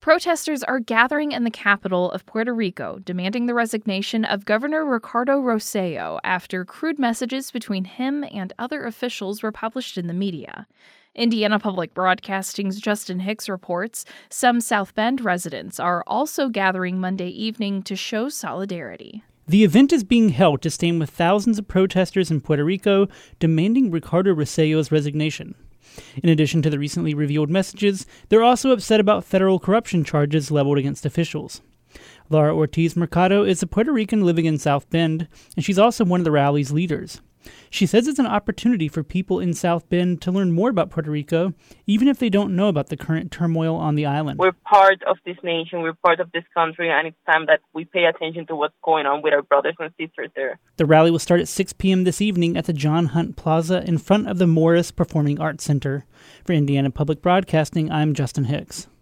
Protesters are gathering in the capital of Puerto Rico, demanding the resignation of Governor Ricardo Rosselló after crude messages between him and other officials were published in the media. Indiana Public Broadcasting's Justin Hicks reports some South Bend residents are also gathering Monday evening to show solidarity. The event is being held to stand with thousands of protesters in Puerto Rico demanding Ricardo Rosselló's resignation. In addition to the recently revealed messages, they're also upset about federal corruption charges leveled against officials. Laura Ortiz Mercado is a Puerto Rican living in South Bend, and she's also one of the rally's leaders. She says it's an opportunity for people in South Bend to learn more about Puerto Rico, even if they don't know about the current turmoil on the island. We're part of this nation, we're part of this country, and it's time that we pay attention to what's going on with our brothers and sisters there. The rally will start at 6 p.m. this evening at the John Hunt Plaza in front of the Morris Performing Arts Center. For Indiana Public Broadcasting, I'm Justin Hicks.